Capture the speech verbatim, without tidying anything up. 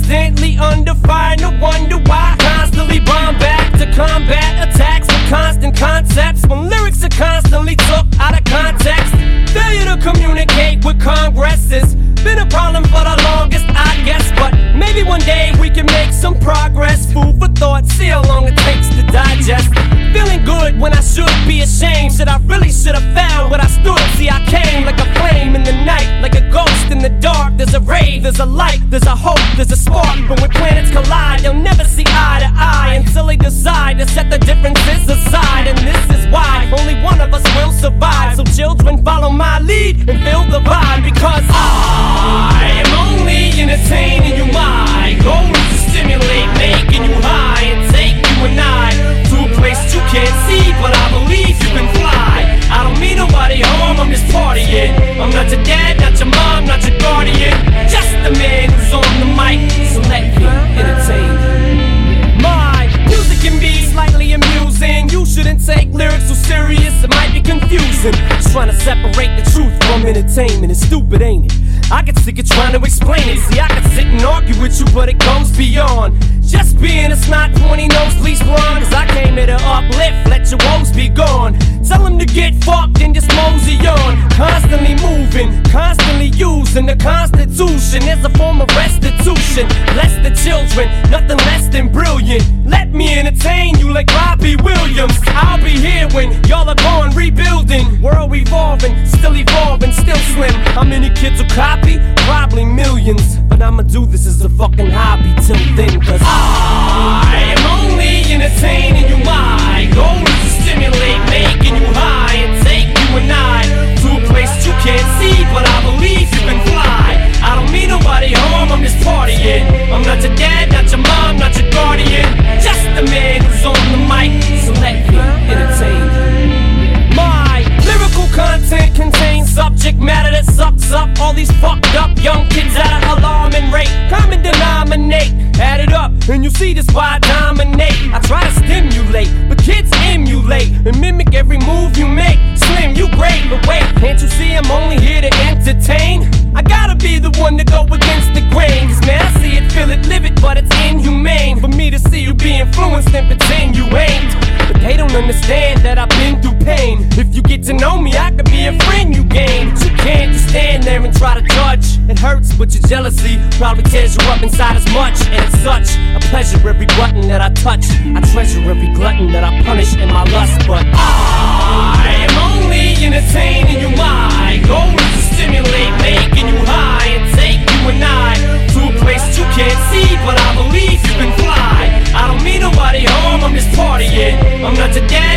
constantly under fire. No wonder why. Constantly bomb back to combat attacks with constant concepts. When lyrics are constantly took out of context. Failure to communicate with Congress has been a problem for the longest, I guess. But maybe one day we can make some progress. Food for thought, see how long it takes to digest. Feeling good when I should be ashamed. Shit, I really should have found what I stood. See, I came like a flame in the night, like a ghost in the dark. There's a ray, there's a light, there's a hope, there's a spark. But when planets collide, they'll never see eye to eye until they decide to set the differences aside. And this is why only one of us will survive. So children, follow my lead and feel the vibe. Because I am only entertaining you. My goal is to stimulate, making you high, and take you and I to a place you can't see, but I believe you can fly. I don't mean nobody harm, I'm just partying. I'm not your dad, not your mom, not your guardian. Just the man who's on the mic, so let me entertain you. My music can be slightly amusing. You shouldn't take lyrics so serious, it might be confusing. Just trying to separate the truth from entertainment. It's stupid, ain't it? I get sick of trying to explain it. See, I could sit and argue with you, but it goes beyond just being a snot, pointy nose, please blonde. Cause I came here to uplift, let your woes be gone. Tell them to get fucked and just mosey on. Constantly moving, constantly using the Constitution as a form of restitution. Bless the children, nothing less than brilliant. Let me entertain you like Robbie Williams. I'll be here when y'all are gone, rebuilding. World revolving, still evolving, still slim. How many kids will copy? Probably millions. But I'ma do this as a fucking hobby till then. Cause I am only entertaining you. My goal is to stimulate, making you high, and take you and I to a place you can't see, but I believe you can fly. I don't mean nobody harm, I'm just partying. I'm not your dad, not your mom, not your guardian. Just the man who's on the mic, so let me entertain you. My lyrical content contains subject matter that sucks up all these fucked up young kids at an alarming rate. Common denominate, add it up, and you see this why I dominate. I try to stimulate, but kids emulate and mimic every move you make. Slim, you great, but wait, can't you see I'm only here to entertain? I gotta be the one to go against the grain. Cause man, I see it, feel it, live it, but it's inhumane for me to see you be influenced and pretend you ain't. But they don't understand that I've been through pain. If you get to know me, I could be a friend you gain. But you can't just stand there and try to judge. It hurts, but your jealousy probably tears you up inside as much. And it's such a pleasure every button that I touch. I treasure every glutton that I punish in my lust. But I am only entertaining you. My goal is to stimulate, making you high, and take you and I to a place you can't see, but I believe you can fly. I don't mean nobody harm, I'm just partying. I'm not your dad,